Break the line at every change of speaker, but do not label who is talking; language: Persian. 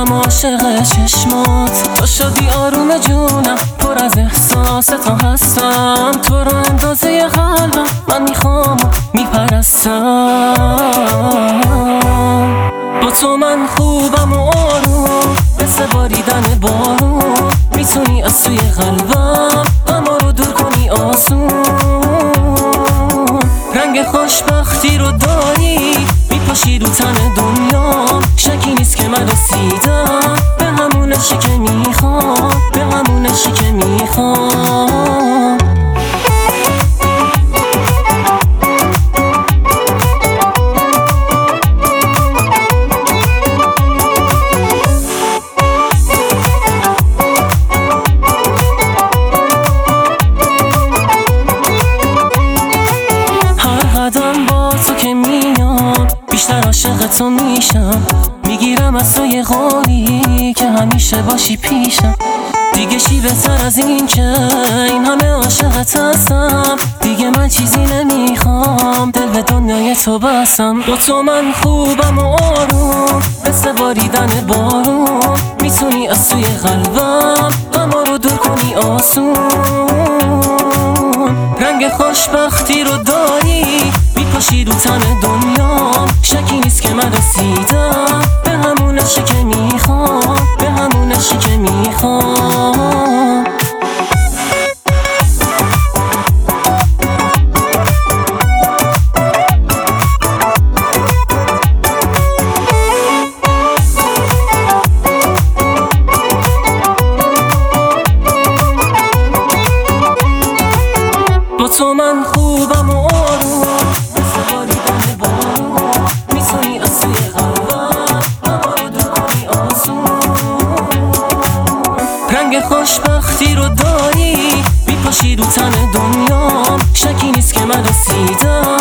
شدم عاشق چشمات، تو شدی آروم جونم، پر از احساس تا هستم. تو رو اندازه قلبم من میخوام و میپرستم. با تو من خوبم و آروم، مثل باریدن بارون. میتونی از توی قلبم غما رو دور کنی آسون. رنگ خوشبختی رو داری، میپاشی رو تن دنیا. شکی نیست که من رسیدم به همون عشقی که میخوام، به همون عشقی که میخوام. با تو که میام بیشتر عاشق تو میشم. میگیرم از تو یه قولی که همیشه باشی پیشم. دیگه چی بهتر از این که این همه عاشقت هستم. دیگه من چیزی نمیخوام، دل به دنیای تو بستم. با تو من خوبم و آروم، مثل باریدن بارون. میتونی از توی قلبم غما رو دور کنی آسون. رنگ خوشبختی رو داری، میپاشی رو تن دنیا. شکی نیست که من رسیدم به همون عشقی که میخوام، به همون عشقی که میخوام. با تو من خوبم و آروم، مثل باریدن بارون. میتونی از توی قلبم غما رو دور کنی آسون. رنگ خوشبختی رو داری، میپاشی رو تن دنیا. شکی نیست که من رسیدم